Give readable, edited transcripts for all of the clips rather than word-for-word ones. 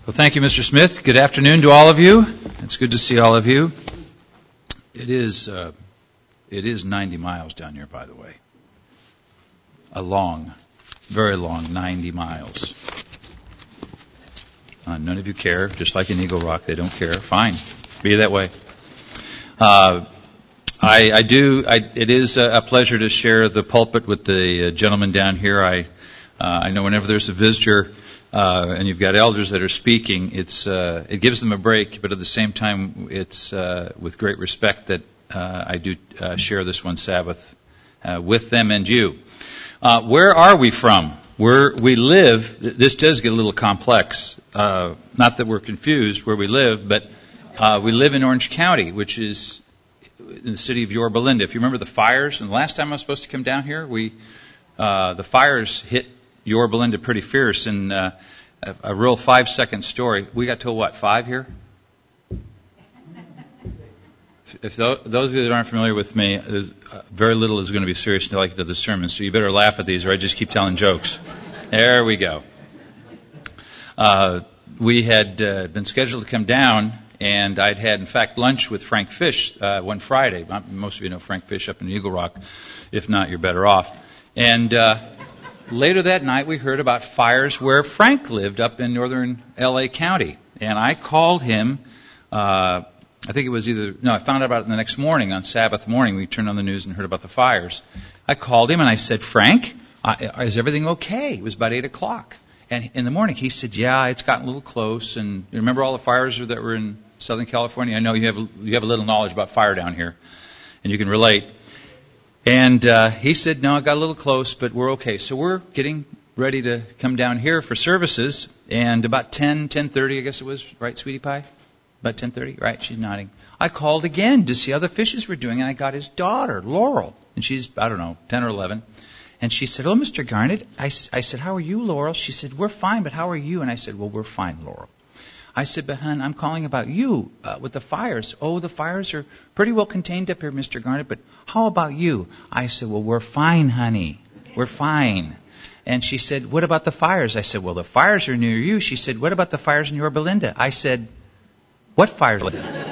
Well, thank you, Mr. Smith. Good afternoon to all of you. It's good to see all of you. It is 90 miles down here, by the way. A long, very long 90 miles. None of you care, just like in Eagle Rock, they don't care. Fine, be that way. It is a pleasure to share the pulpit with the gentleman down here. I know whenever there's a visitor, and you've got elders that are speaking, it gives them a break, but at the same time, it's with great respect that I do share this one Sabbath with them and you. Where are we from? Where we live, this does get a little complex. Not that we're confused where we live, but we live in Orange County, which is in the city of Yorba Linda. If you remember the fires, and the last time I was supposed to come down here, the fires hit Yorba Linda pretty fierce, and a real 5-second story. We got till what, 5 here? If those of you that aren't familiar with me, very little is going to be serious until I get to the sermon, so you better laugh at these or I just keep telling jokes. There we go. We had been scheduled to come down, and I'd had, in fact, lunch with Frank Fish one Friday. Most of you know Frank Fish up in Eagle Rock. If not, you're better off. And later that night, we heard about fires where Frank lived up in northern L.A. County. And I called him, I found out about it the next morning, on Sabbath morning. We turned on the news and heard about the fires. I called him and I said, Frank, is everything okay? It was about 8 o'clock. And in the morning, he said, yeah, it's gotten a little close. And you remember all the fires that were in Southern California? I know you have a little knowledge about fire down here, and you can relate. And he said, no, it got a little close, but we're okay. So we're getting ready to come down here for services. And about 10:30, I guess it was, right, Sweetie Pie? About 10:30, right? She's nodding. I called again to see how the fishes were doing, and I got his daughter, Laurel. And she's, 10 or 11. And she said, oh, Mr. Garnett. I said, how are you, Laurel? She said, we're fine, but how are you? And I said, well, we're fine, Laurel. I said, but hon, I'm calling about you with the fires. Oh, the fires are pretty well contained up here, Mr. Garnett, but how about you? I said, well, we're fine, honey. We're fine. And she said, what about the fires? I said, well, the fires are near you. She said, what about the fires in Yorba Linda? I said, what fires?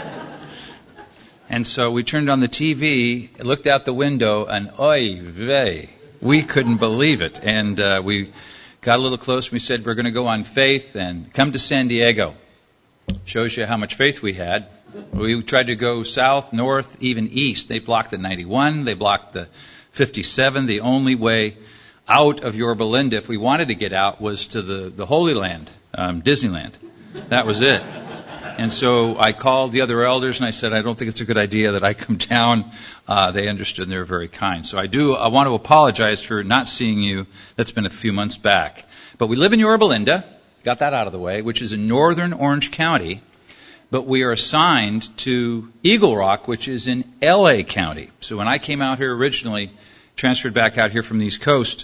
And so we turned on the TV, looked out the window, and oy vey, we couldn't believe it. And we got a little close, and we said, we're going to go on faith and come to San Diego. Shows you how much faith we had. We tried to go south, north, even east. They blocked the 91. They blocked the 57. The only way out of Yorba Linda, if we wanted to get out, was to the Holy Land, Disneyland. That was it. And so I called the other elders and I said, I don't think it's a good idea that I come down. They understood and they were very kind. So I want to apologize for not seeing you. That's been a few months back. But we live in Yorba Linda. Got that out of the way, which is in northern Orange County. But we are assigned to Eagle Rock, which is in L.A. County. So when I came out here originally, transferred back out here from the East Coast,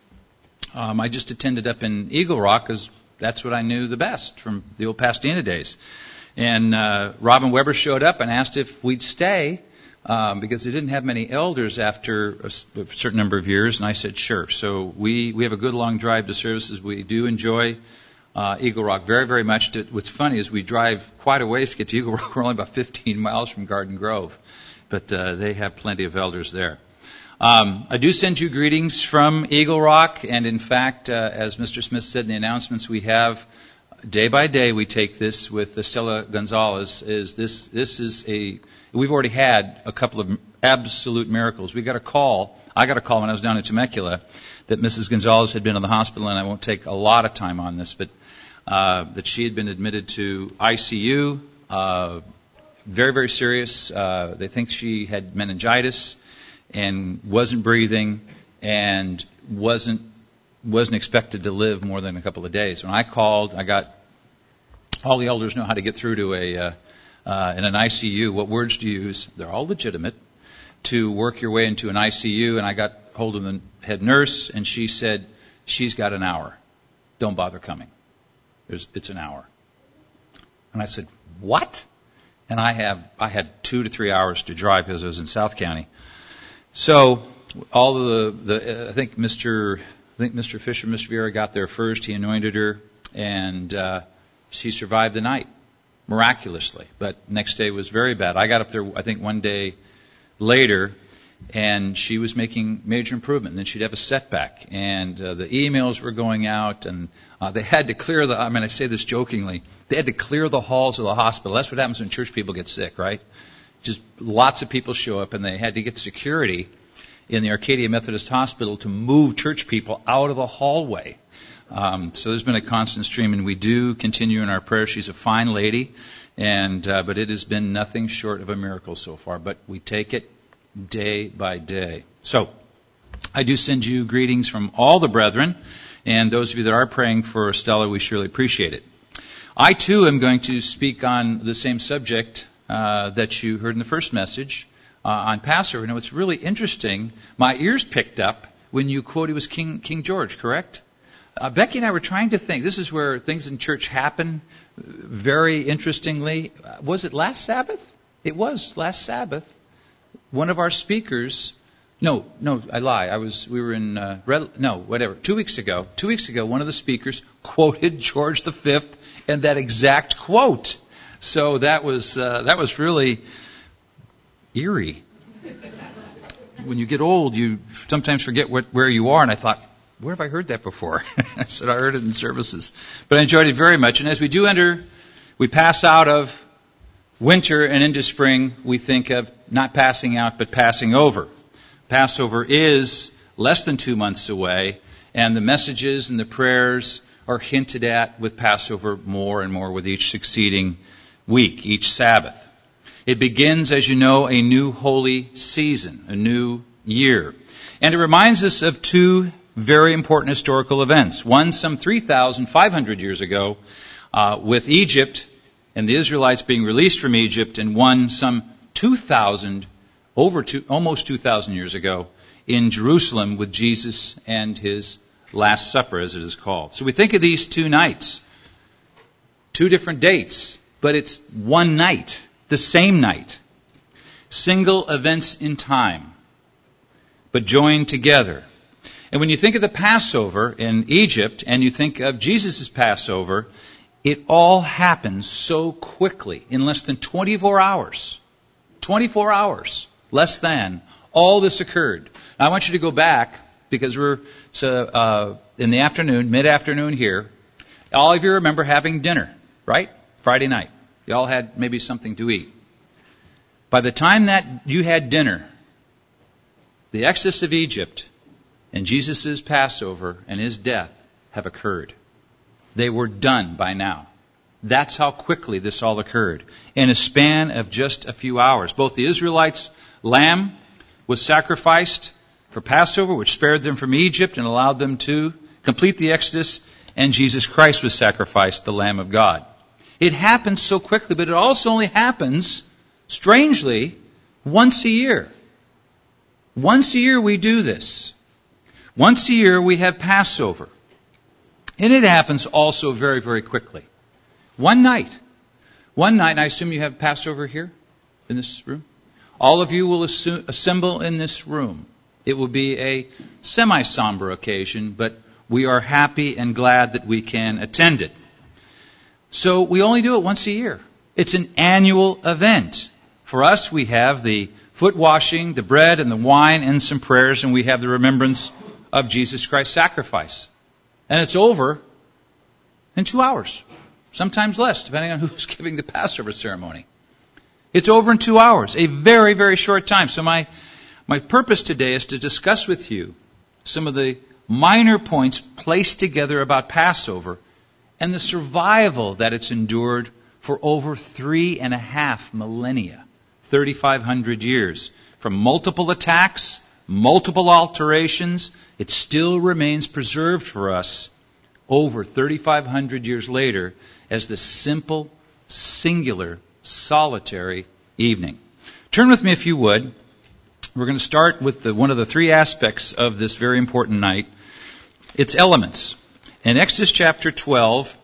I just attended up in Eagle Rock because that's what I knew the best from the old Pasadena days. And Robin Weber showed up and asked if we'd stay because they didn't have many elders after a certain number of years. And I said, sure. So we have a good long drive to services. We do enjoy Eagle Rock very, very much. What's funny is we drive quite a ways to get to Eagle Rock. We're only about 15 miles from Garden Grove. But they have plenty of elders there. I do send you greetings from Eagle Rock. And in fact, as Mr. Smith said in the announcements, we have day by day we take this with Estella Gonzalez. We've already had a couple of absolute miracles. I got a call when I was down in Temecula that Mrs. Gonzalez had been in the hospital, and I won't take a lot of time on this, but that she had been admitted to ICU, very, very serious. They think she had meningitis and wasn't breathing and wasn't expected to live more than a couple of days. When I called, I got all the elders know how to get through to in an ICU. What words to use? They're all legitimate. To work your way into an ICU, and I got hold of the head nurse, and she said, she's got an hour. Don't bother coming. It's an hour. And I said, what? And I had 2 to 3 hours to drive because I was in South County. So all I think Mr. Fisher, Mr. Vieira got there first. He anointed her, and She survived the night, miraculously. But next day was very bad. I got up there, I think, one day later, and she was making major improvement. And then she'd have a setback. And the emails were going out, and they had to clear I say this jokingly, they had to clear the halls of the hospital. That's what happens when church people get sick, right? Just lots of people show up, and they had to get security in the Arcadia Methodist Hospital to move church people out of the hallway. So there's been a constant stream, and we do continue in our prayers. She's a fine lady, but it has been nothing short of a miracle so far. But we take it day by day. So I do send you greetings from all the brethren, and those of you that are praying for Stella, we surely appreciate it. I too am going to speak on the same subject that you heard in the first message on Passover. Now, it's really interesting. My ears picked up when you quoted it was King George, correct? Becky and I were trying to think. This is where things in church happen very interestingly. Was it last Sabbath? It was last Sabbath. One of our speakers, no, I lie. We were in, 2 weeks ago. 2 weeks ago, one of the speakers quoted George V and that exact quote. So that was really eerie. When you get old, you sometimes forget where you are, and I thought, where have I heard that before? I said, I heard it in services. But I enjoyed it very much. And as we pass out of winter and into spring, we think of not passing out, but passing over. Passover is less than 2 months away, and the messages and the prayers are hinted at with Passover more and more with each succeeding week, each Sabbath. It begins, as you know, a new holy season, a new year. And it reminds us of two very important historical events. One some 3,500 years ago with Egypt and the Israelites being released from Egypt, and one some almost 2,000 years ago in Jerusalem with Jesus and his Last Supper, as it is called. So we think of these 2 nights, 2 different dates, but it's one night, the same night. Single events in time, but joined together. And when you think of the Passover in Egypt and you think of Jesus' Passover, it all happens so quickly, in less than 24 hours. 24 hours, less than, all this occurred. Now I want you to go back, because we're in the afternoon, mid-afternoon here. All of you remember having dinner, right? Friday night. You all had maybe something to eat. By the time that you had dinner, the exodus of Egypt and Jesus' Passover and his death have occurred. They were done by now. That's how quickly this all occurred. In a span of just a few hours. Both the Israelites' lamb was sacrificed for Passover, which spared them from Egypt and allowed them to complete the Exodus, and Jesus Christ was sacrificed, the Lamb of God. It happens so quickly, but it also only happens, strangely, once a year. Once a year we do this. Once a year we have Passover. And it happens also very, very quickly. One night, and I assume you have Passover here in this room. All of you will assemble in this room. It will be a semi-somber occasion, but we are happy and glad that we can attend it. So we only do it once a year. It's an annual event. For us, we have the foot washing, the bread and the wine, and some prayers, and we have the remembrance of Jesus Christ's sacrifice. And it's over in 2 hours, sometimes less, depending on who's giving the Passover ceremony. It's over in 2 hours, a very, very short time. So my purpose today is to discuss with you some of the minor points placed together about Passover and the survival that it's endured for over 3.5 millennia, 3,500 years. From multiple attacks, multiple alterations, it still remains preserved for us over 3,500 years later as the simple, singular, solitary evening. Turn with me, if you would. We're going to start with one of the 3 aspects of this very important night. It's elements. In Exodus chapter 12,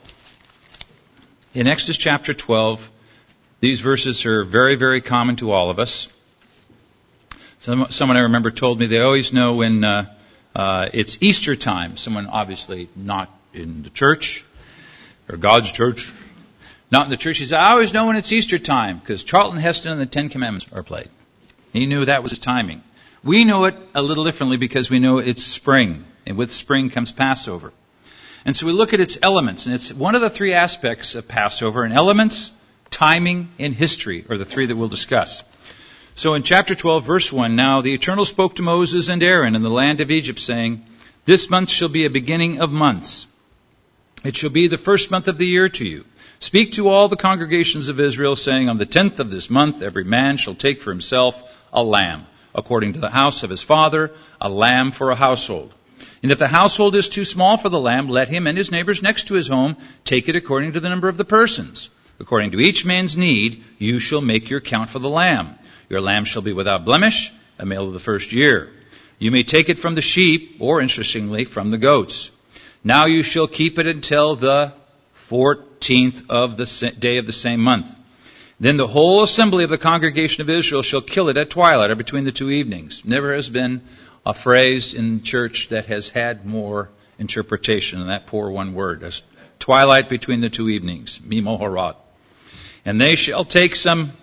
these verses are very, very common to all of us. Someone I remember told me they always know when it's Easter time. Someone obviously not in the church or God's church, Not in the church. He said, I always know when it's Easter time because Charlton Heston and the Ten Commandments are played. He knew that was his timing. We know it a little differently because we know it's spring. And with spring comes Passover. And so we look at its elements. And it's one of the three aspects of Passover. And elements, timing, and history are the three that we'll discuss. So in chapter 12, verse 1, now the Eternal spoke to Moses and Aaron in the land of Egypt, saying, this month shall be a beginning of months. It shall be the first month of the year to you. Speak to all the congregations of Israel, saying, on the 10th of this month, every man shall take for himself a lamb, according to the house of his father, a lamb for a household. And if the household is too small for the lamb, let him and his neighbors next to his home take it according to the number of the persons. According to each man's need, you shall make your count for the lamb. Your lamb shall be without blemish, a male of the first year. You may take it from the sheep, or interestingly, from the goats. Now you shall keep it until the 14th of the day of the same month. Then the whole assembly of the congregation of Israel shall kill it at twilight or between the two evenings. Never has been a phrase in church that has had more interpretation than that poor one word. As twilight between the two evenings. Mimoharat. And they shall take some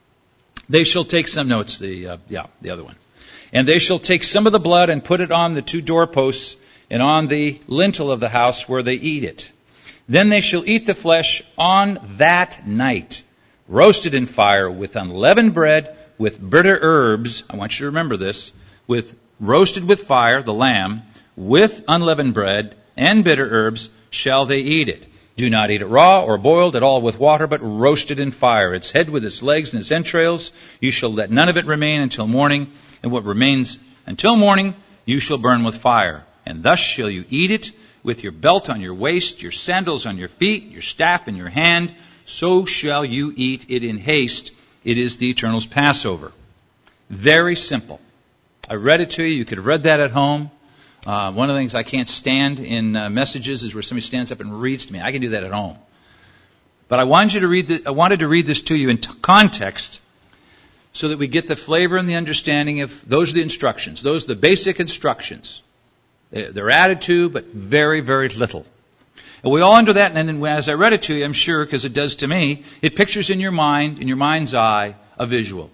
notes, the other one. And they shall take some of the blood and put it on the two doorposts and on the lintel of the house where they eat it. Then they shall eat the flesh on that night, roasted in fire with unleavened bread, with bitter herbs. I want you to remember this. With roasted with fire, the lamb, with unleavened bread and bitter herbs shall they eat it. Do not eat it raw or boiled at all with water, but roasted in fire. Its head with its legs and its entrails. You shall let none of it remain until morning. And what remains until morning, you shall burn with fire. And thus shall you eat it, with your belt on your waist, your sandals on your feet, your staff in your hand. So shall you eat it in haste. It is the Eternal's Passover. Very simple. I read it to you. You could have read that at home. One of the things I can't stand in messages is where somebody stands up and reads to me. I can do that at home. But I wanted to read this to you in context so that we get the flavor and the understanding of those are the instructions. Those are the basic instructions. They're added to, but very, very little. And we all under that, and then as I read it to you, I'm sure, because it does to me, it pictures in your mind, in your mind's eye, a visual.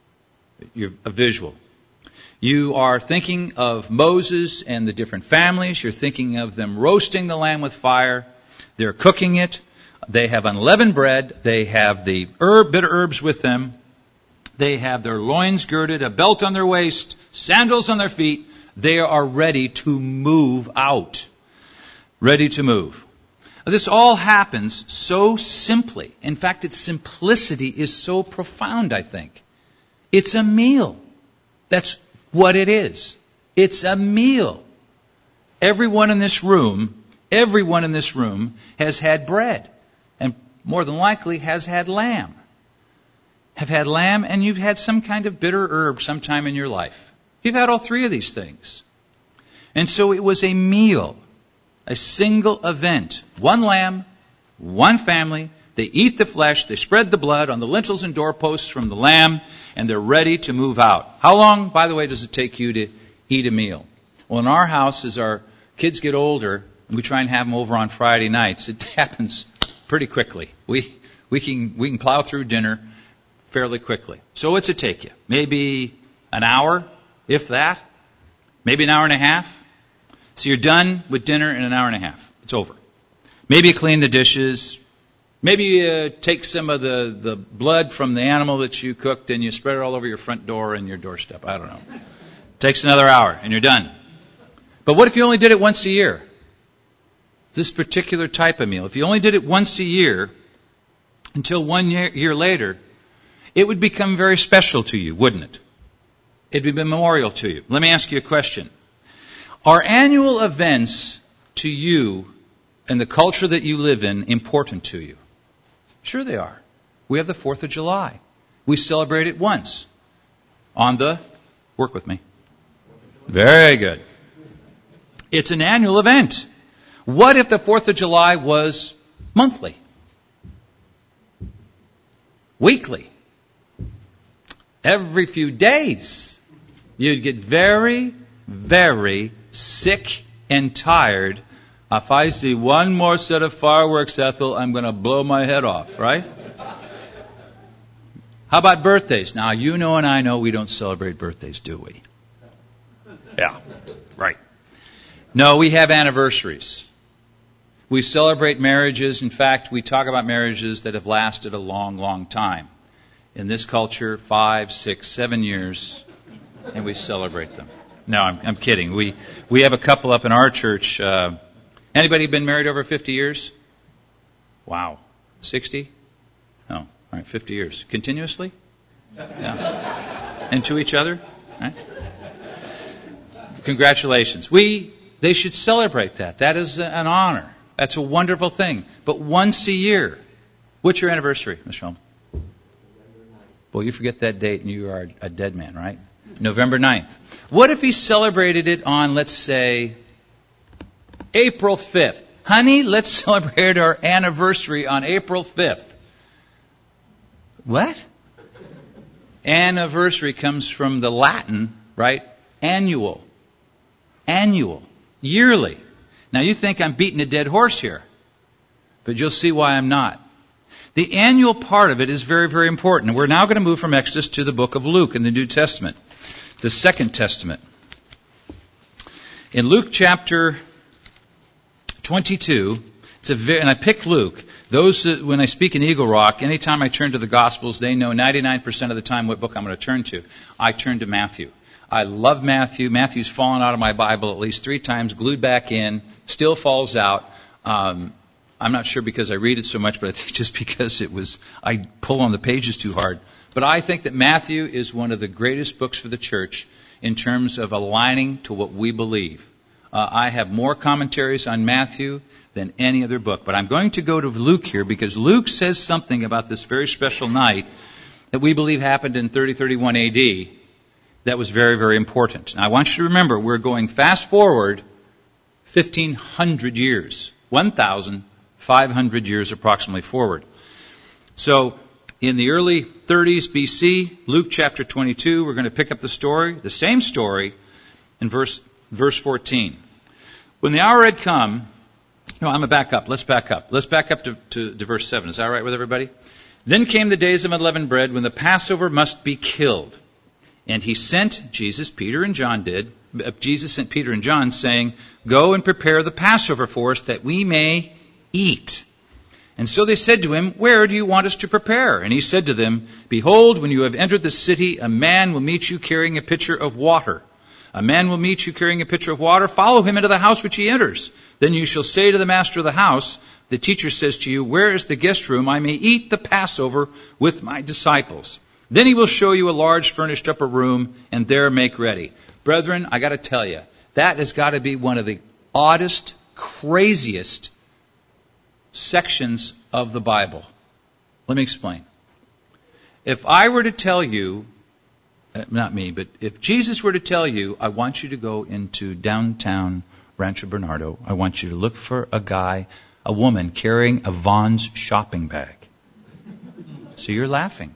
A visual. You are thinking of Moses and the different families. You're thinking of them roasting the lamb with fire. They're cooking it. They have unleavened bread. They have the bitter herbs with them. They have their loins girded, a belt on their waist, sandals on their feet. They are ready to move out. Ready to move. This all happens so simply. In fact, its simplicity is so profound, I think. It's a meal. That's what it is. It's a meal. Everyone in this room has had bread. And more than likely has had lamb. Have had lamb, and you've had some kind of bitter herb sometime in your life. You've had all three of these things. And so it was a meal, a single event. One lamb, one family. They eat the flesh, they spread the blood on the lintels and doorposts from the lamb, and they're ready to move out. How long, by the way, does it take you to eat a meal? Well, in our house, as our kids get older, and we try and have them over on Friday nights, it happens pretty quickly. We can plow through dinner fairly quickly. So what's it take you? Maybe an hour, if that. Maybe an hour and a half. So you're done with dinner in an hour and a half. It's over. Maybe you clean the dishes. Maybe you take some of the blood from the animal that you cooked and you spread it all over your front door and your doorstep. I don't know. Takes another hour and you're done. But what if you only did it once a year? This particular type of meal. If you only did it once a year, until 1 year later, it would become very special to you, wouldn't it? It would be memorial to you. Let me ask you a question. Are annual events to you and the culture that you live in important to you? Sure they are. We have the 4th of July. We celebrate it once. Work with me. Very good. It's an annual event. What if the 4th of July was monthly? Weekly? Every few days? You'd get very, very sick and tired If I see one more set of fireworks, Ethel, I'm going to blow my head off, right? How about birthdays? Now, you know and I know we don't celebrate birthdays, do we? Yeah, right. No, we have anniversaries. We celebrate marriages. In fact, we talk about marriages that have lasted a long, long time. In this culture, 5, 6, 7 years, and we celebrate them. No, I'm kidding. We have a couple up in our church. Anybody been married over 50 years? Wow. 60? No. All right, 50 years. Continuously? Yeah. And to each other? Right? Congratulations. They should celebrate that. That is an honor. That's a wonderful thing. But once a year. What's your anniversary, Ms. Shelm? Well, you forget that date and you are a dead man, right? November 9th. What if he celebrated it on, let's say, April 5th? Honey, let's celebrate our anniversary on April 5th. What? Anniversary comes from the Latin, right? Annual. Annual. Yearly. Now you think I'm beating a dead horse here, but you'll see why I'm not. The annual part of it is very, very important. And we're now going to move from Exodus to the book of Luke in the New Testament, the Second Testament. In Luke chapter 22, and I picked Luke. Those that, when I speak in Eagle Rock, anytime I turn to the Gospels, they know 99% of the time what book I'm going to turn to. I turn to Matthew. I love Matthew. Matthew's fallen out of my Bible at least 3 times, glued back in, still falls out. I'm not sure because I read it so much, but I think just because I pull on the pages too hard. But I think that Matthew is one of the greatest books for the church in terms of aligning to what we believe. I have more commentaries on Matthew than any other book. But I'm going to go to Luke here because Luke says something about this very special night that we believe happened in 3031 AD that was very, very important. Now, I want you to remember, we're going fast forward 1,500 years, 1,500 years approximately forward. So, in the early 30s BC, Luke chapter 22, we're going to pick up the story, the same story, in verse 14. When the hour had come, no, I'm going to back up. Let's back up. Let's back up to verse 7. Is that all right with everybody? Then came the days of unleavened bread when the Passover must be killed. And he sent Jesus sent Peter and John saying, "Go and prepare the Passover for us that we may eat." And so they said to him, "Where do you want us to prepare?" And he said to them, "Behold, when you have entered the city, a man will meet you carrying a pitcher of water. A man will meet you carrying a pitcher of water. Follow him into the house which he enters. Then you shall say to the master of the house, the teacher says to you, where is the guest room? I may eat the Passover with my disciples. Then he will show you a large furnished upper room, and there make ready." Brethren, I got to tell you, that has got to be one of the oddest, craziest sections of the Bible. Let me explain. If I were to tell you, not me, but if Jesus were to tell you, I want you to go into downtown Rancho Bernardo, I want you to look for a woman carrying a Vons shopping bag. So you're laughing.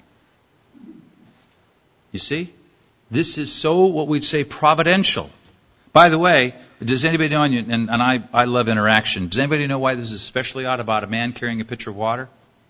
You see? This is so, what we'd say, providential. By the way, does anybody know, and I love interaction, does anybody know why this is especially odd about a man carrying a pitcher of water?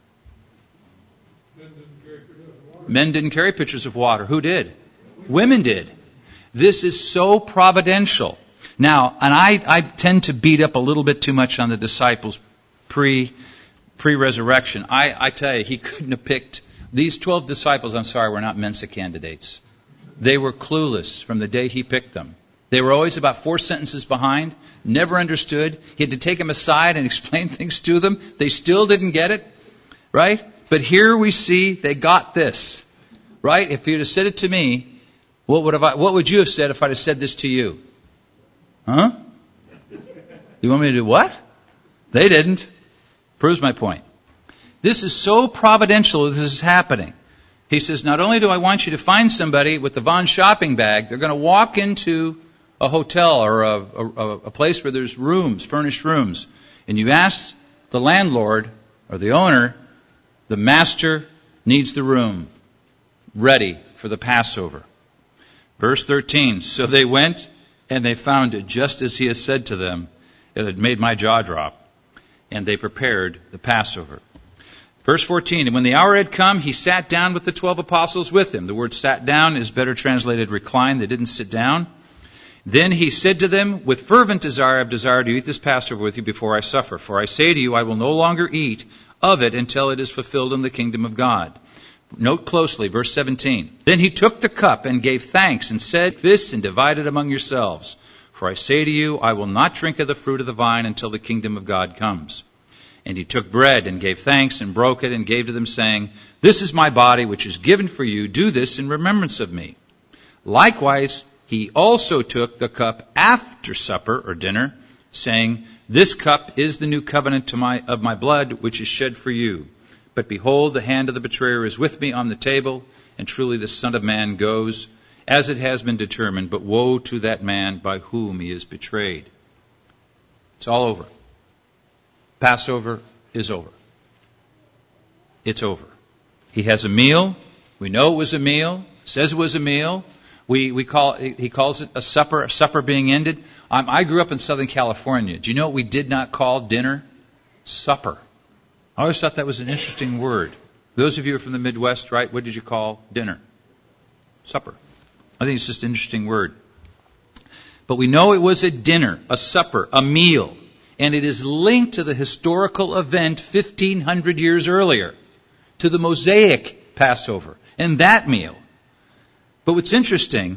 Men didn't carry pitchers of water. Who did? Women did. This is so providential. Now, and I tend to beat up a little bit too much on the disciples pre-resurrection. I tell you, he couldn't have picked these 12 disciples. I'm sorry, were not Mensa candidates. They were clueless from the day he picked them. They were always about 4 sentences behind, never understood. He had to take them aside and explain things to them. They still didn't get it, right? But here we see they got this, right? If you'd have said it to me, what would you have said if I'd have said this to you? Huh? You want me to do what? They didn't. Proves my point. This is so providential that this is happening. He says, not only do I want you to find somebody with the Vons shopping bag, they're going to walk into a hotel or a place where there's rooms, furnished rooms, and you ask the landlord or the owner, the master needs the room ready for the Passover. Verse 13, so they went and they found it just as he had said to them, It had made my jaw drop. And they prepared the Passover. Verse 14, and when the hour had come, he sat down with the 12 apostles with him. The word sat down is better translated recline. They didn't sit down. Then he said to them, with fervent desire, I have desired to eat this Passover with you before I suffer. For I say to you, I will no longer eat of it until it is fulfilled in the kingdom of God. Note closely, verse 17. Then he took the cup and gave thanks and said, this and divided among yourselves. For I say to you, I will not drink of the fruit of the vine until the kingdom of God comes. And he took bread and gave thanks and broke it and gave to them, saying, this is my body which is given for you. Do this in remembrance of me. Likewise, he also took the cup after supper or dinner, saying, this cup is the new covenant of my blood, which is shed for you. But behold, the hand of the betrayer is with me on the table, and truly the Son of Man goes, as it has been determined, but woe to that man by whom he is betrayed. It's all over. Passover is over. It's over. He has a meal. We know it was a meal. Says it was a meal. He calls it a supper being ended. I grew up in Southern California. Do you know what we did not call dinner? Supper. I always thought that was an interesting word. Those of you who are from the Midwest, right, what did you call dinner? Supper. I think it's just an interesting word. But we know it was a dinner, a supper, a meal. And it is linked to the historical event 1,500 years earlier, to the Mosaic Passover and that meal. But what's interesting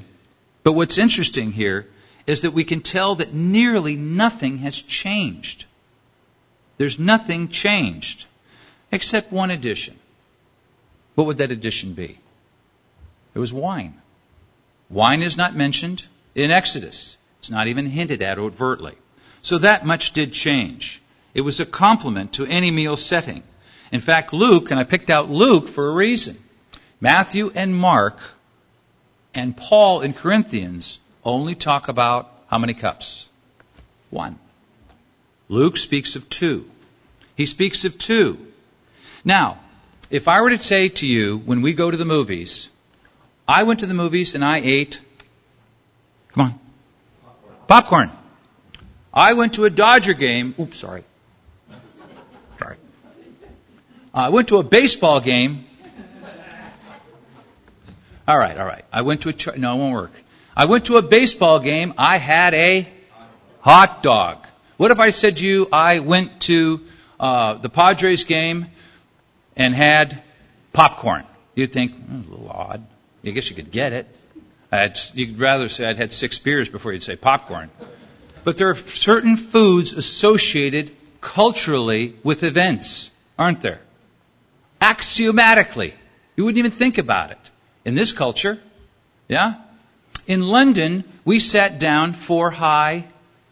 here is that we can tell that nearly nothing has changed. There's nothing changed except one addition. What would that addition be? It was wine. Wine is not mentioned in Exodus. It's not even hinted at overtly. So that much did change. It was a complement to any meal setting. In fact, Luke, and I picked out Luke for a reason. Matthew and Mark and Paul in Corinthians only talk about how many cups? 1. Luke speaks of 2. He speaks of 2. Now, if I were to say to you, when we go to the movies, I went to the movies and I ate, popcorn. I went to a Dodger game. Oops, sorry. I went to a baseball game. All right. I went to no, it won't work. I went to a baseball game. I had a hot dog. What if I said to you, I went to the Padres game and had popcorn? You'd think, a little odd. I guess you could get it. You'd rather say I'd had 6 beers before you'd say popcorn. But there are certain foods associated culturally with events, aren't there? Axiomatically. You wouldn't even think about it. In this culture, yeah? In London, we sat down for high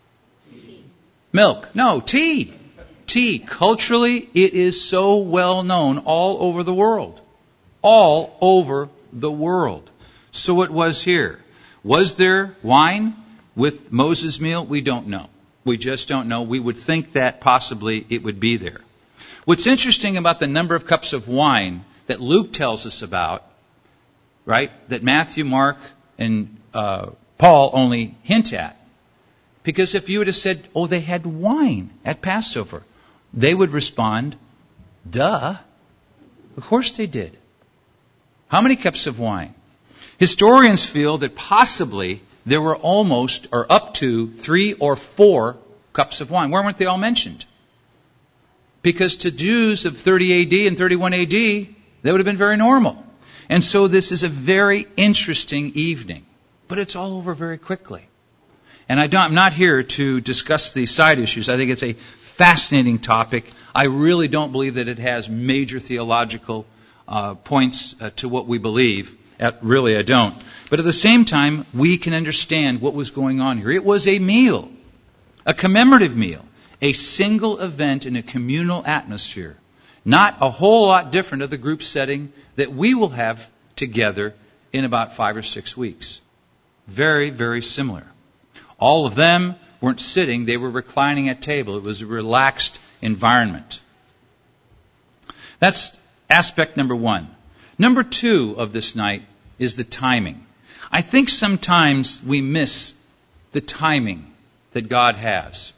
milk. No, tea. Tea. Culturally, it is so well known all over the world. All over the world. So it was here. Was there wine with Moses' meal? We don't know. We just don't know. We would think that possibly it would be there. What's interesting about the number of cups of wine that Luke tells us about, right, that Matthew, Mark, and Paul only hint at. Because if you would have said, oh, they had wine at Passover, they would respond, duh. Of course they did. How many cups of wine? Historians feel that possibly there were almost or up to 3 or 4 cups of wine. Why weren't they all mentioned? Because to Jews of 30 AD and 31 AD, that would have been very normal. And so this is a very interesting evening. But it's all over very quickly. And I'm not here to discuss the side issues. I think it's a fascinating topic. I really don't believe that it has major theological points to what we believe. Really, I don't. But at the same time, we can understand what was going on here. It was a meal, a commemorative meal, a single event in a communal atmosphere. Not a whole lot different of the group setting that we will have together in about 5 or 6 weeks. Very, very similar. All of them weren't sitting, they were reclining at table. It was a relaxed environment. That's aspect number 1. Number 2 of this night is the timing. I think sometimes we miss the timing that God has.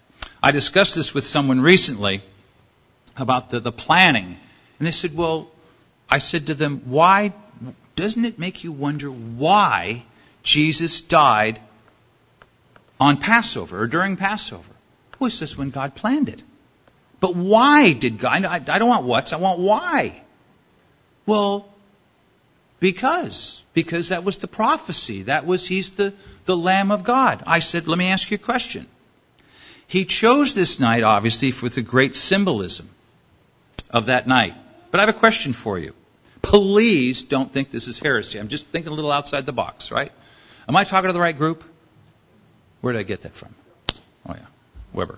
I discussed this with someone recently about the planning. And they said, well, I said to them, why doesn't it make you wonder why Jesus died on Passover or during Passover? Well, it's just when God planned it. But why did God? I don't want what's, I want why. Well, because that was the prophecy. He's the Lamb of God. I said, let me ask you a question. He chose this night, obviously, with the great symbolism of that night. But I have a question for you. Please don't think this is heresy. I'm just thinking a little outside the box, right? Am I talking to the right group? Where did I get that from? Oh, yeah. Weber.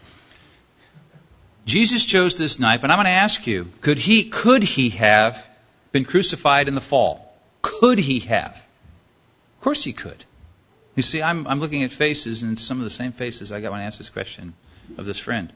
Jesus chose this night, but I'm going to ask you, could he have been crucified in the fall? Could he have? Of course he could. You see, I'm looking at faces, and some of the same faces I got when I asked this question of this friend.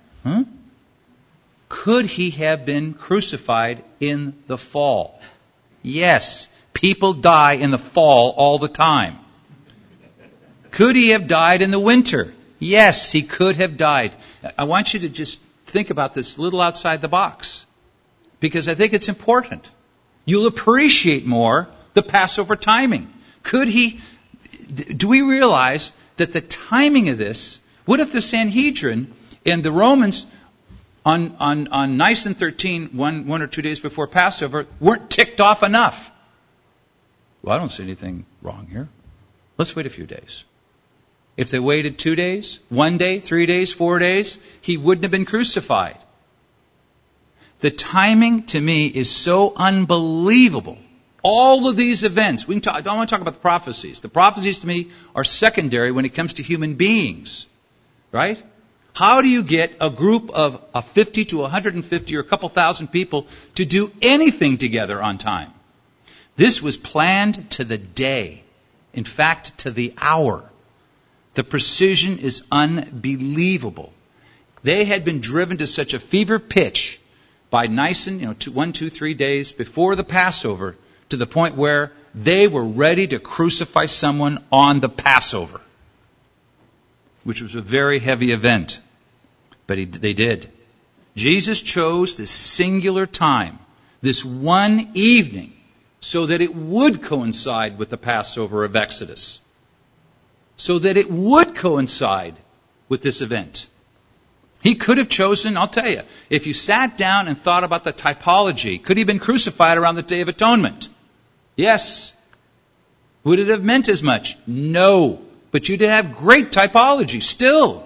Could he have been crucified in the fall? Yes. People die in the fall all the time. Could he have died in the winter? Yes, he could have died. I want you to just think about this a little outside the box, because I think it's important. You'll appreciate more the Passover timing. Do we realize that the timing of this, what if the Sanhedrin and the Romans on Nisan 13, one or 2 days before Passover, weren't ticked off enough? Well, I don't see anything wrong here. Let's wait a few days. If they waited 2 days, 1 day, 3 days, 4 days, he wouldn't have been crucified. The timing, to me, is so unbelievable. All of these events, I don't want to talk about the prophecies. The prophecies, to me, are secondary when it comes to human beings. Right? How do you get a group of 50 to 150 or a couple thousand people to do anything together on time? This was planned to the day. In fact, to the hour. The precision is unbelievable. They had been driven to such a fever pitch by Nisan, 1, 2, 3 days before the Passover, to the point where they were ready to crucify someone on the Passover, which was a very heavy event. But they did. Jesus chose this singular time, this one evening, so that it would coincide with the Passover of Exodus. So that it would coincide with this event. He could have chosen, I'll tell you, if you sat down and thought about the typology, could he have been crucified around the Day of Atonement? Yes. Would it have meant as much? No. But you'd have great typology still.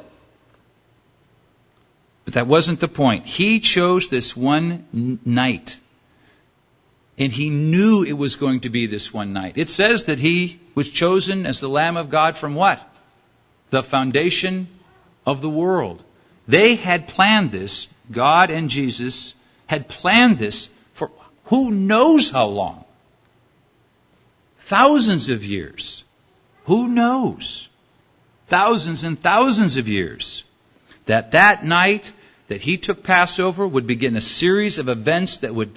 But that wasn't the point. He chose this one night. And he knew it was going to be this one night. It says that he was chosen as the Lamb of God from what? The foundation of the world. They had planned this. God and Jesus had planned this for who knows how long. Thousands of years. Who knows? Thousands and thousands of years. That night that he took Passover would begin a series of events that would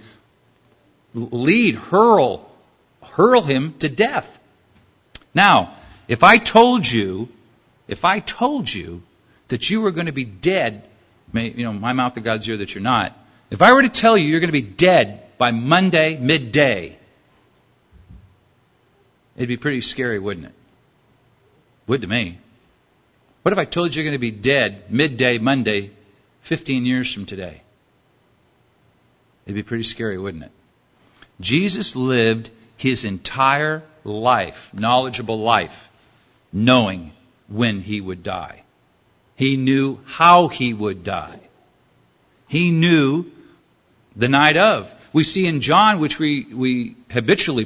hurl him to death. Now, if I told you that you were going to be dead, my mouth to God's ear that you're not. If I were to tell you you're going to be dead by Monday midday, it'd be pretty scary, wouldn't it? Would to me. What if I told you you're going to be dead midday Monday, 15 years from today? It'd be pretty scary, wouldn't it? Jesus lived his entire life, knowledgeable life, knowing when he would die. He knew how he would die. He knew the night of. We see in John, which we habitually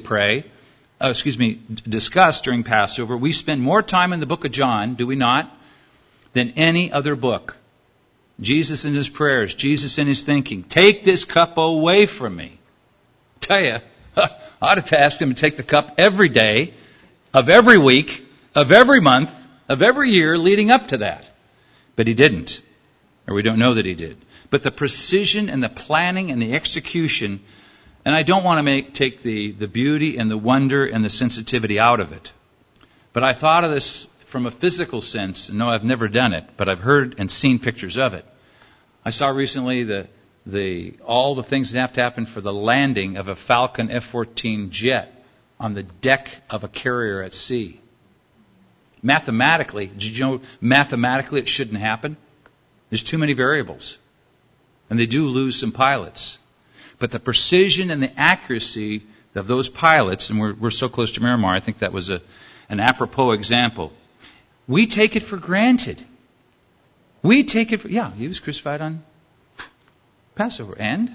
discuss during Passover, we spend more time in the book of John, do we not, than any other book. Jesus in his prayers, Jesus in his thinking. Take this cup away from me. Tell you, I'd have asked him to take the cup every day, of every week, of every month, of every year leading up to that. But he didn't. Or we don't know that he did. But the precision and the planning and the execution, and I don't want to take the beauty and the wonder and the sensitivity out of it. But I thought of this from a physical sense. No, I've never done it, but I've heard and seen pictures of it. I saw recently all the things that have to happen for the landing of a Falcon F-14 jet on the deck of a carrier at sea. Mathematically, did you know mathematically it shouldn't happen? There's too many variables. And they do lose some pilots. But the precision and the accuracy of those pilots, and we're so close to Miramar, I think that was an apropos example. We take it for granted. We take it for, he was crucified on Passover. And?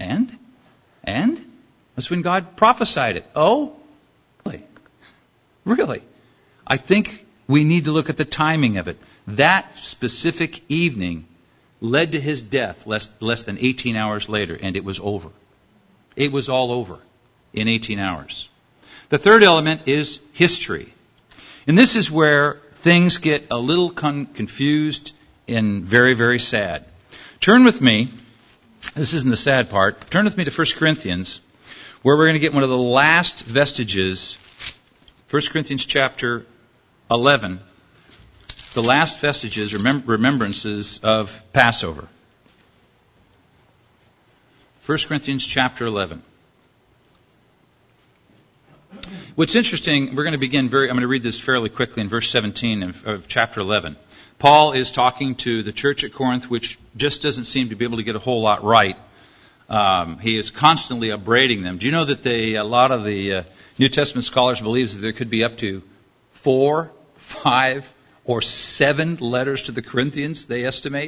That's when God prophesied it. Oh? Really? I think we need to look at the timing of it. That specific evening led to his death less than 18 hours later, and it was over. It was all over in 18 hours. The third element is history. And this is where things get a little confused and very, very sad. Turn with me, this isn't the sad part, turn with me to 1 Corinthians, where we're going to get one of the last vestiges, 1 Corinthians chapter 11, the last vestiges, remembrances of Passover. 1 Corinthians chapter 11. What's interesting, we're going to begin I'm going to read this fairly quickly in verse 17 of chapter 11. Paul is talking to the church at Corinth, which just doesn't seem to be able to get a whole lot right. He is constantly upbraiding them. Do you know that a lot of the New Testament scholars believe that there could be up to 4, 5, or 7 letters to the Corinthians, they estimate?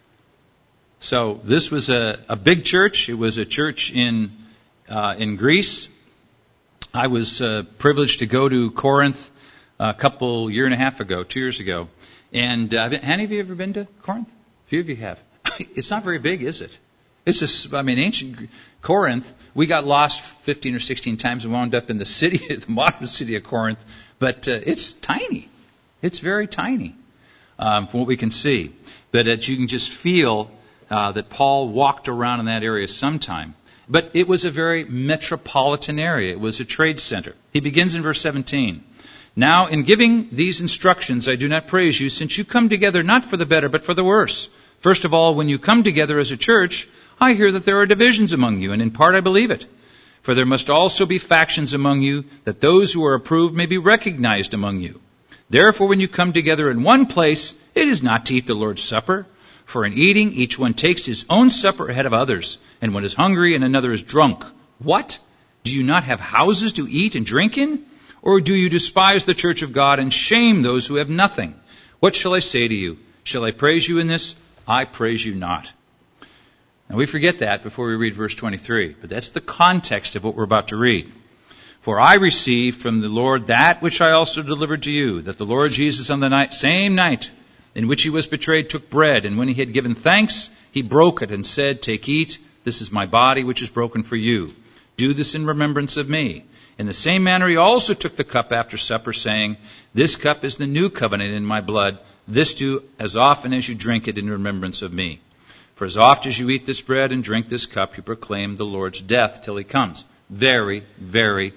So this was a big church. It was a church in Greece. I was privileged to go to Corinth a year and a half ago, 2 years ago. And any of you ever been to Corinth? A few of you have. It's not very big, is it? It's just, ancient Corinth, we got lost 15 or 16 times and wound up in the modern city of Corinth. But it's tiny. It's very tiny from what we can see. But you can just feel that Paul walked around in that area sometime. But it was a very metropolitan area. It was a trade center. He begins in verse 17. Now, in giving these instructions, I do not praise you, since you come together not for the better, but for the worse. First of all, when you come together as a church, I hear that there are divisions among you, and in part I believe it. For there must also be factions among you, that those who are approved may be recognized among you. Therefore, when you come together in one place, it is not to eat the Lord's Supper. For in eating, each one takes his own supper ahead of others, and one is hungry and another is drunk. What? Do you not have houses to eat and drink in? Or do you despise the church of God and shame those who have nothing? What shall I say to you? Shall I praise you in this? I praise you not. Now we forget that before we read verse 23, but that's the context of what we're about to read. For I received from the Lord that which I also delivered to you, that the Lord Jesus on the same night in which he was betrayed took bread, and when he had given thanks, he broke it and said, Take, eat, this is my body which is broken for you. Do this in remembrance of me. In the same manner he also took the cup after supper, saying, This cup is the new covenant in my blood. This do as often as you drink it in remembrance of me. For as oft as you eat this bread and drink this cup, you proclaim the Lord's death till he comes. Very, very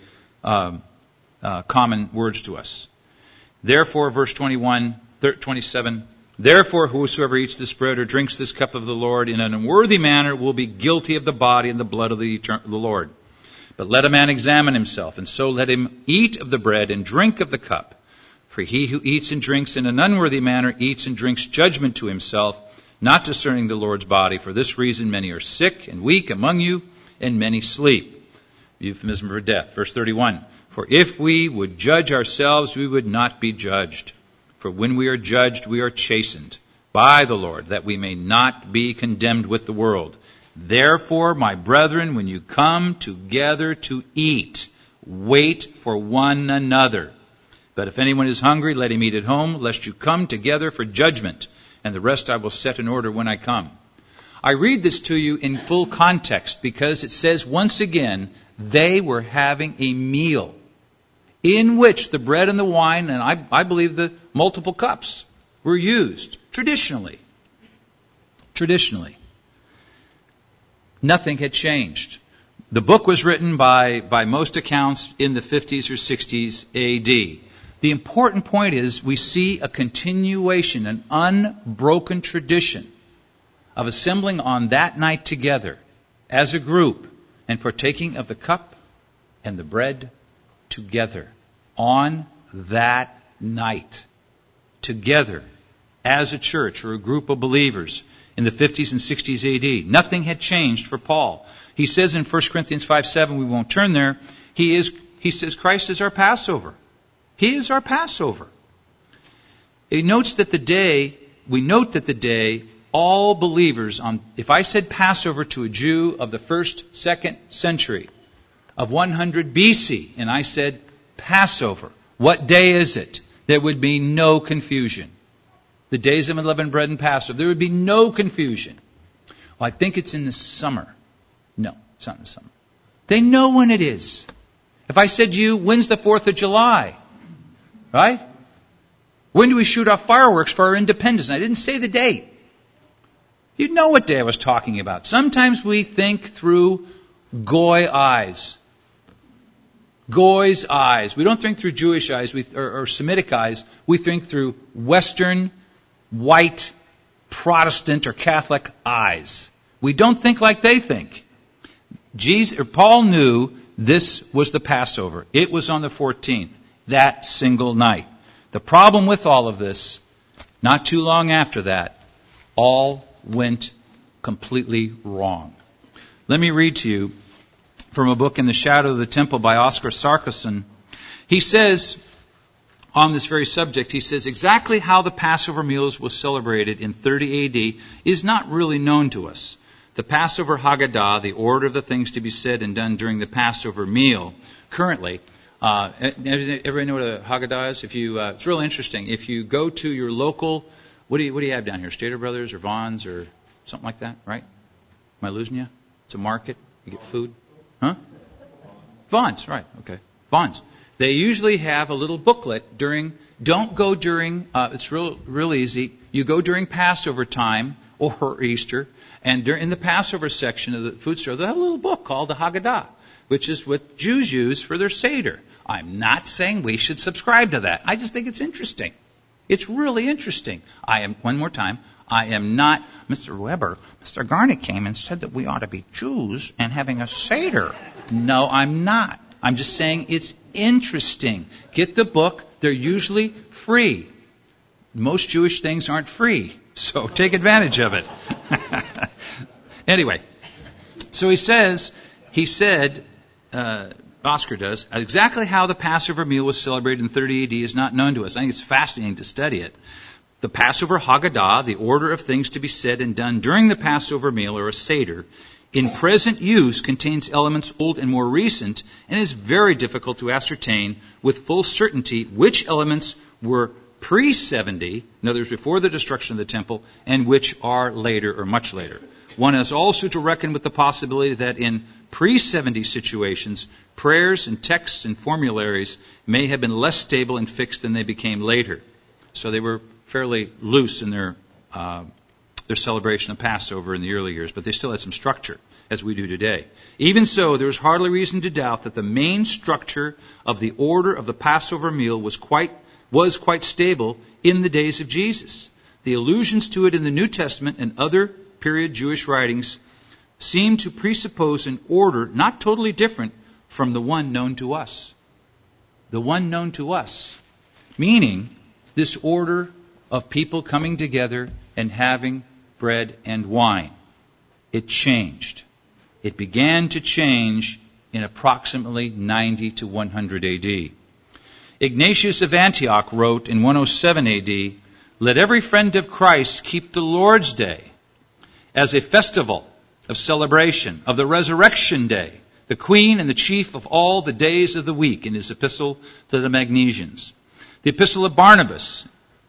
common words to us. Therefore, verse 27, Therefore whosoever eats this bread or drinks this cup of the Lord in an unworthy manner will be guilty of the body and the blood of the Lord. But let a man examine himself, and so let him eat of the bread and drink of the cup. For he who eats and drinks in an unworthy manner eats and drinks judgment to himself, not discerning the Lord's body. For this reason many are sick and weak among you, and many sleep. Euphemism for death. Verse 31. For if we would judge ourselves, we would not be judged. For when we are judged, we are chastened by the Lord, that we may not be condemned with the world. Therefore, my brethren, when you come together to eat, wait for one another. But if anyone is hungry, let him eat at home, lest you come together for judgment, and the rest I will set in order when I come. I read this to you in full context because it says once again, they were having a meal in which the bread and the wine, and I believe the multiple cups, were used traditionally. Traditionally. Nothing had changed. The book was written by most accounts in the 50s or 60s AD. The important point is we see a continuation, an unbroken tradition of assembling on that night together as a group and partaking of the cup and the bread together on that night, together as a church or a group of believers in the 50s and 60s AD. Nothing had changed for Paul. He says in 1 Corinthians 5:7, we won't turn there, he says Christ is our Passover. He is our Passover. We note that the day all believers if I said Passover to a Jew of the 1st, 2nd century of 100 BC, and I said Passover, what day is it? There would be no confusion. The days of unleavened bread and Passover, there would be no confusion. Well, I think it's in the summer. No, it's not in the summer. They know when it is. If I said to you, when's the 4th of July? Right? When do we shoot off fireworks for our independence? And I didn't say the date. You'd know what day I was talking about. Sometimes we think through Goy eyes. Goy's eyes. We don't think through Jewish eyes or Semitic eyes. We think through Western, white, Protestant or Catholic eyes. We don't think like they think. Paul knew this was the Passover. It was on the 14th, that single night. The problem with all of this, not too long after that, all went completely wrong. Let me read to you from a book, In the Shadow of the Temple by Oscar Sarkisson. He says, on this very subject, he says, exactly how the Passover meals was celebrated in 30 AD is not really known to us. The Passover Haggadah, the order of the things to be said and done during the Passover meal, currently, everybody know what a Haggadah is? It's real interesting. If you go to your local, what do you have down here? Stater Brothers or Vaughn's or something like that, right? Am I losing you? It's a market. You get food. Huh? Vaughn's, right. Okay. Vaughn's. They usually have a little booklet it's real easy. You go during Passover time or Easter, and in the Passover section of the food store, they have a little book called the Haggadah, which is what Jews use for their Seder. I'm not saying we should subscribe to that. I just think it's interesting. It's really interesting. I am not, Mr. Weber, Mr. Garnett came and said that we ought to be Jews and having a Seder. No, I'm not. I'm just saying it's interesting. Get the book. They're usually free. Most Jewish things aren't free, so take advantage of it. Anyway, so Oscar does, exactly how the Passover meal was celebrated in 30 AD is not known to us. I think it's fascinating to study it. The Passover Haggadah, the order of things to be said and done during the Passover meal or a Seder, in present use contains elements old and more recent, and is very difficult to ascertain with full certainty which elements were pre-70, in other words, before the destruction of the temple, and which are later or much later. One has also to reckon with the possibility that in pre-70 situations, prayers and texts and formularies may have been less stable and fixed than they became later. So they were fairly loose in their celebration of Passover in the early years, but they still had some structure, as we do today. Even so, there is hardly reason to doubt that the main structure of the order of the Passover meal was quite stable in the days of Jesus. The allusions to it in the New Testament and other period Jewish writings seem to presuppose an order not totally different from the one known to us. The one known to us. Meaning, this order of people coming together and having bread and wine. It changed. It began to change in approximately 90 to 100 AD. Ignatius of Antioch wrote in 107 AD, "Let every friend of Christ keep the Lord's Day as a festival of celebration of the resurrection day, the queen and the chief of all the days of the week," in his epistle to the Magnesians. The epistle of Barnabas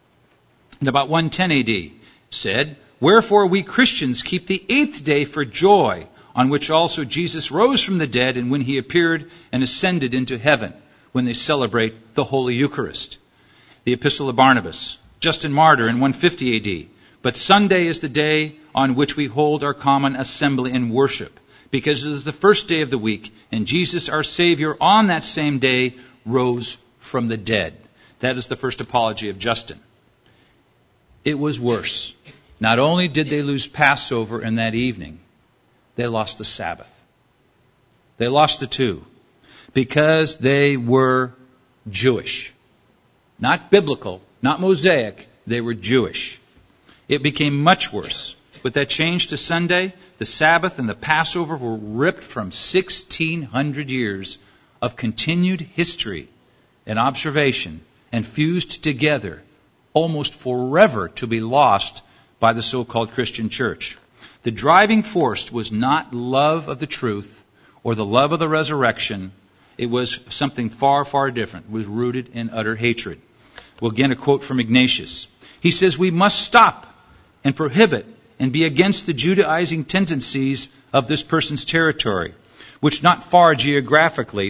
in about 110 AD said, "Wherefore we Christians keep the 8th day for joy, on which also Jesus rose from the dead, and when he appeared and ascended into heaven," when they celebrate the Holy Eucharist. The epistle of Barnabas. Justin Martyr in 150 AD. "But Sunday is the day on which we hold our common assembly and worship, because it is the first day of the week, and Jesus our Savior on that same day rose from the dead." That is the first apology of Justin. It was worse. Not only did they lose Passover in that evening, they lost the Sabbath. They lost the two because they were Jewish. Not biblical, not Mosaic, they were Jewish. It became much worse. With that change to Sunday, the Sabbath and the Passover were ripped from 1,600 years of continued history and observation and fused together almost forever to be lost by the so-called Christian church. The driving force was not love of the truth or the love of the resurrection. It was something far, far different. It was rooted in utter hatred. Well, again, a quote from Ignatius. He says, "We must stop and prohibit and be against the Judaizing tendencies of this person's territory, which not far geographically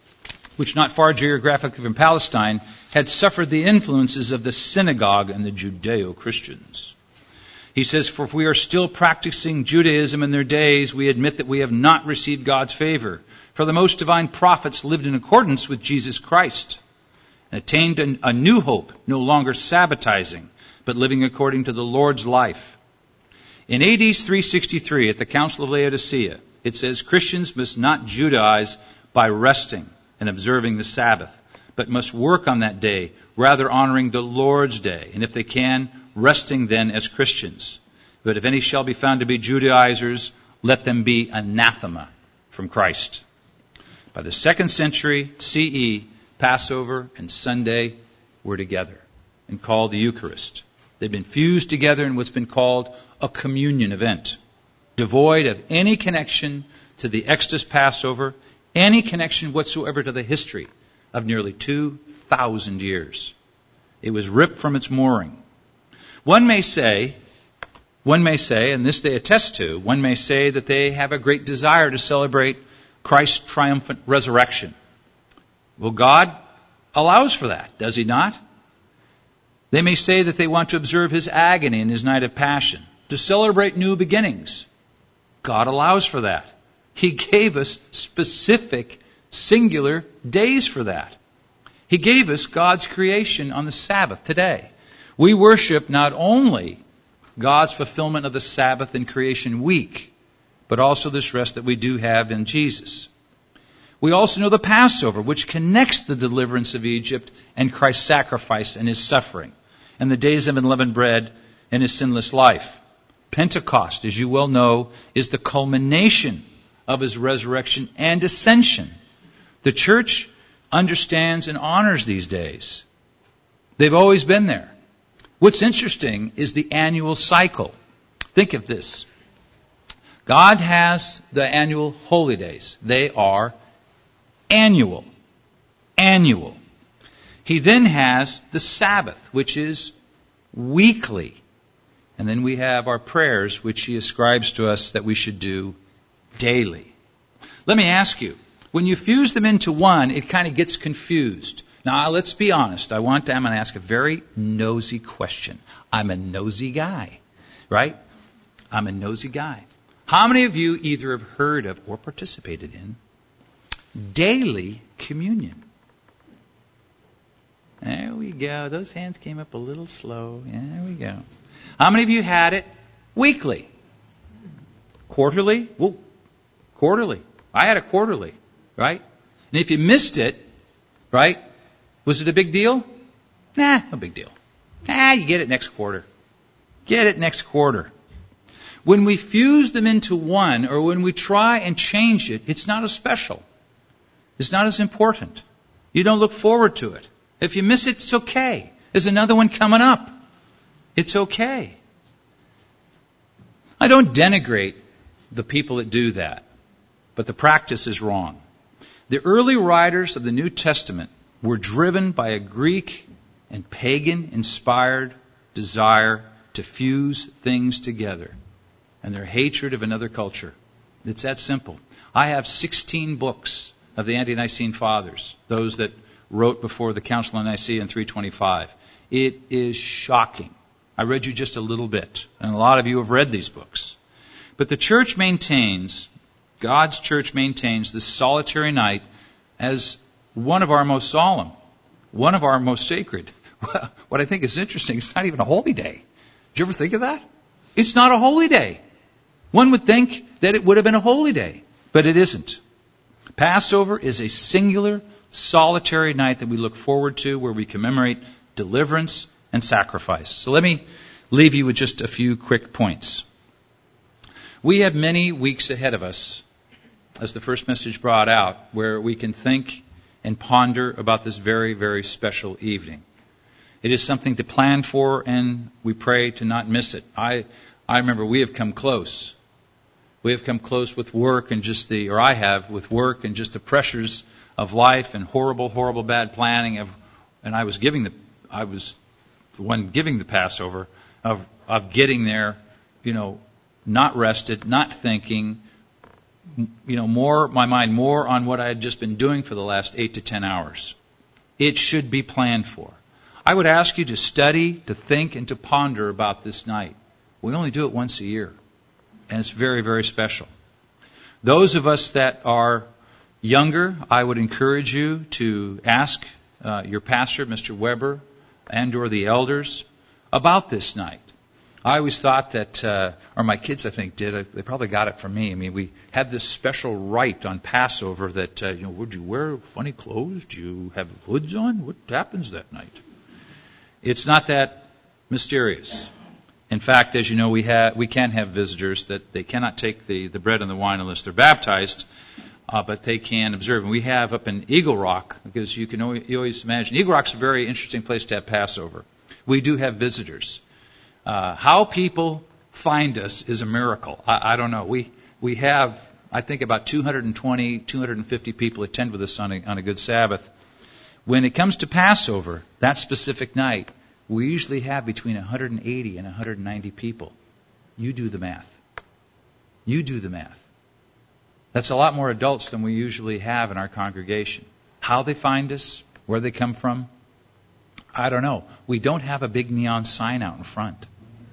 from Palestine, had suffered the influences of the synagogue and the Judeo-Christians." He says, "For if we are still practicing Judaism in their days, we admit that we have not received God's favor. For the most divine prophets lived in accordance with Jesus Christ and attained a new hope, no longer sabbatizing, but living according to the Lord's life." In AD 363, at the Council of Laodicea, it says Christians must not Judaize by resting and observing the Sabbath, but must work on that day, rather honoring the Lord's day, and if they can, resting then as Christians. But if any shall be found to be Judaizers, let them be anathema from Christ. By the 2nd century CE, Passover and Sunday were together and called the Eucharist. They've been fused together in what's been called a communion event, devoid of any connection to the Exodus Passover, any connection whatsoever to the history of nearly 2,000 years. It was ripped from its mooring. One may say, and this they attest to, one may say that they have a great desire to celebrate Christ's triumphant resurrection. Well, God allows for that, does He not? They may say that they want to observe His agony in His night of passion, to celebrate new beginnings. God allows for that. He gave us specific, singular days for that. He gave us God's creation on the Sabbath today. We worship not only God's fulfillment of the Sabbath and creation week, but also this rest that we do have in Jesus. We also know the Passover, which connects the deliverance of Egypt and Christ's sacrifice and His suffering, and the days of unleavened bread and His sinless life. Pentecost, as you well know, is the culmination of His resurrection and ascension. The church understands and honors these days. They've always been there. What's interesting is the annual cycle. Think of this. God has the annual holy days. They are annual. Annual. He then has the Sabbath, which is weekly. And then we have our prayers, which He ascribes to us that we should do daily. Let me ask you, when you fuse them into one, it kind of gets confused. Now, let's be honest. I'm going to ask a very nosy question. I'm a nosy guy, right? I'm a nosy guy. How many of you either have heard of or participated in daily communion? There we go. Those hands came up a little slow. There we go. How many of you had it weekly? Quarterly? Well, quarterly. I had it quarterly, right? And if you missed it, right, was it a big deal? Nah, no big deal. You get it next quarter. Get it next quarter. When we fuse them into one, or when we try and change it, it's not as special. It's not as important. You don't look forward to it. If you miss it, it's okay. There's another one coming up. It's okay. I don't denigrate the people that do that, but the practice is wrong. The early writers of the New Testament were driven by a Greek and pagan-inspired desire to fuse things together and their hatred of another culture. It's that simple. I have 16 books of the Ante-Nicene Fathers, those that wrote before the Council of Nicaea in 325. It is shocking. I read you just a little bit, and a lot of you have read these books. But the church maintains, God's church maintains this solitary night as one of our most solemn. one of our most sacred. What I think is interesting, it's not even a holy day. Did you ever think of that? It's not a holy day. One would think that it would have been a holy day, but it isn't. Passover is a singular, solitary night that we look forward to where we commemorate deliverance and sacrifice. So let me leave you with just a few quick points. We have many weeks ahead of us, as the first message brought out, where we can think and ponder about this very, very special evening. It is something to plan for, and we pray to not miss it. I remember we have come close. We have come close with work and I have with work and just the pressures of life and horrible, horrible bad planning and I was the one giving the Passover of getting there, not rested, not thinking, my mind more on what I had just been doing for the last 8 to 10 hours. It should be planned for. I would ask you to study, to think, and to ponder about this night. We only do it once a year, and it's very, very special. Those of us that are younger, I would encourage you to ask your pastor, Mr. Weber, and or the elders about this night. I always thought that, or my kids I think did, they probably got it from me. I mean, we had this special rite on Passover that, would you wear funny clothes? Do you have hoods on? What happens that night? It's not that mysterious. In fact, as you know, we can have visitors that they cannot take the bread and the wine unless they're baptized, but they can observe. And we have up in Eagle Rock, because you always imagine, Eagle Rock's a very interesting place to have Passover. We do have visitors. How people find us is a miracle. I don't know. We have, I think, about 220, 250 people attend with us on a good Sabbath. When it comes to Passover, that specific night, we usually have between 180 and 190 people. You do the math. You do the math. That's a lot more adults than we usually have in our congregation. How they find us, where they come from, I don't know. We don't have a big neon sign out in front.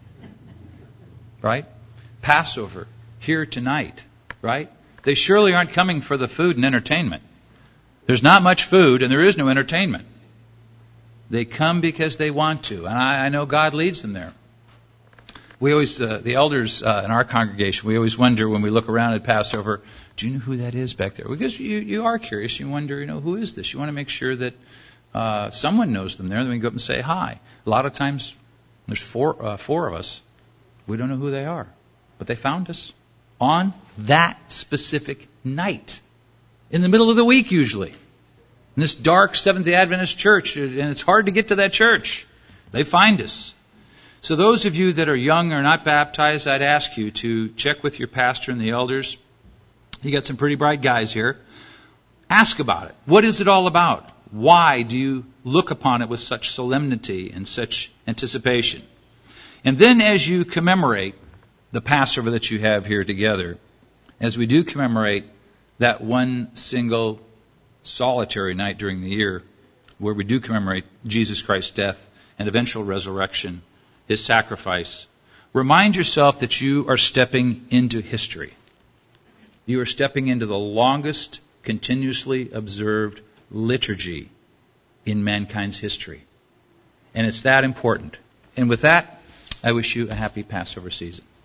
Right? Passover, here tonight. Right? They surely aren't coming for the food and entertainment. There's not much food and there is no entertainment. They come because they want to. And I know God leads them there. We always, the elders in our congregation, we always wonder when we look around at Passover, do you know who that is back there? Because you are curious. You wonder, who is this? You want to make sure that someone knows them there. Then we can go up and say hi. A lot of times, there's four of us. We don't know who they are. But they found us on that specific night. In the middle of the week, usually. In this dark Seventh-day Adventist church. And it's hard to get to that church. They find us. So those of you that are young or not baptized, I'd ask you to check with your pastor and the elders. You got some pretty bright guys here. Ask about it. What is it all about? Why do you look upon it with such solemnity and such anticipation? And then as you commemorate the Passover that you have here together, as we do commemorate that one single solitary night during the year, where we do commemorate Jesus Christ's death and eventual resurrection, His sacrifice, remind yourself that you are stepping into history. You are stepping into the longest continuously observed liturgy in mankind's history. And it's that important. And with that, I wish you a happy Passover season.